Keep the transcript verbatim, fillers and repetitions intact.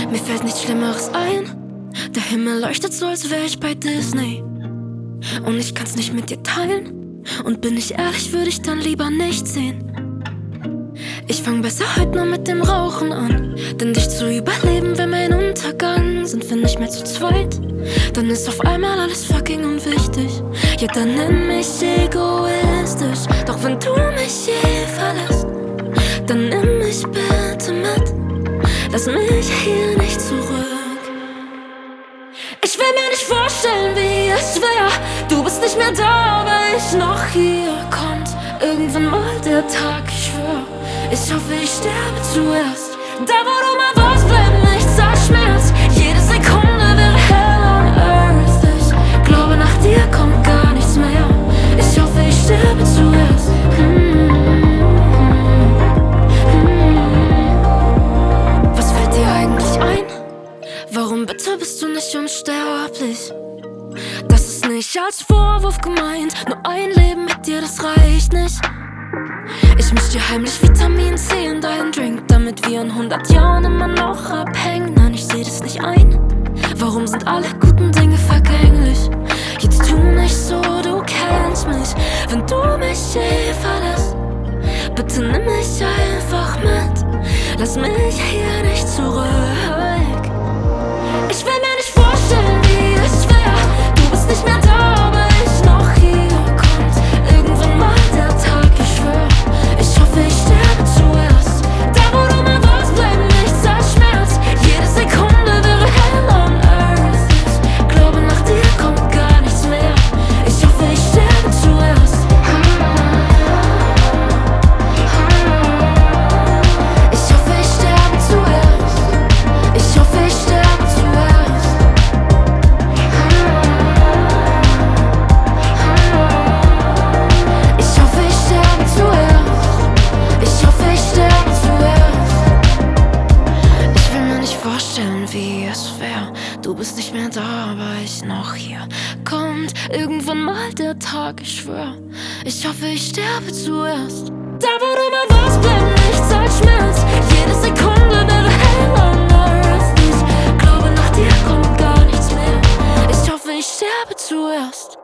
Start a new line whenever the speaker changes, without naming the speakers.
Mir fällt nichts Schlimmeres ein. Der Himmel leuchtet so, als wär ich bei Disney. Und ich kann's nicht mit dir teilen. Und bin ich ehrlich, würde ich dann lieber nicht sehen. Ich fang besser heute nur mit dem Rauchen an. Denn dich zu überleben wär mein Untergang. Sind wir nicht mehr zu zweit, dann ist auf einmal alles fucking unwichtig. Ja, dann nenn mich egoistisch. Doch wenn du mich je verlässt, dann nimm mich bitte mit. Lass mich hier nicht zurück. Ich will mir nicht vorstellen, wie es wär. Du bist nicht mehr da, aber ich noch hier. Kommt irgendwann mal der Tag, ich schwör. Ich hoffe, ich sterbe zuerst. Da wo du mal warst, bleibt nichts als Schmerz. Jede Sekunde wäre hell on earth. Ich glaube, nach dir kommt gar nichts mehr. Ich hoffe, ich sterbe zuerst. hm. Was fällt dir eigentlich ein? Warum bitte bist du nicht unsterblich? Das ist nicht als Vorwurf gemeint. Nur ein Leben mit dir, das reicht nicht. Ich misch dir heimlich Vitamin C in deinen Drink, damit wir in hundert Jahren immer noch abhängen. Nein, ich seh das nicht ein. Warum sind alle guten Dinge vergänglich? Jetzt tu nicht so, du kennst mich. Wenn du mich je verlässt, bitte nimm mich einfach mit. Lass mich hier nicht zurück. Ich will mir nicht vorstellen, wie es wär. Du bist nicht mehr da, aber ich noch hier. Kommt irgendwann mal der Tag, ich schwör. Ich hoffe, ich sterbe zuerst. Da wo du mal warst, bleibt nichts als Schmerz. Jede Sekunde wäre hell on earth. Ich glaube, nach dir kommt gar nichts mehr. Ich hoffe, ich sterbe zuerst. Ich hoffe, ich sterbe zuerst. Ich hoffe, ich sterbe zuerst. Ich hoffe, ich sterbe zuerst. Ich hoffe, ich sterbe zuerst. Ich will mir nicht vorstellen, wie es wär. Du bist nicht mehr da, aber ich noch hier. Kommt irgendwann mal der Tag, ich schwör. Ich hoffe, ich sterbe zuerst. Da wo du mal warst, bleibt nichts als Schmerz. Jede Sekunde wäre hell on earth. Ich glaube, nach dir kommt gar nichts mehr. Ich hoffe, ich sterbe zuerst.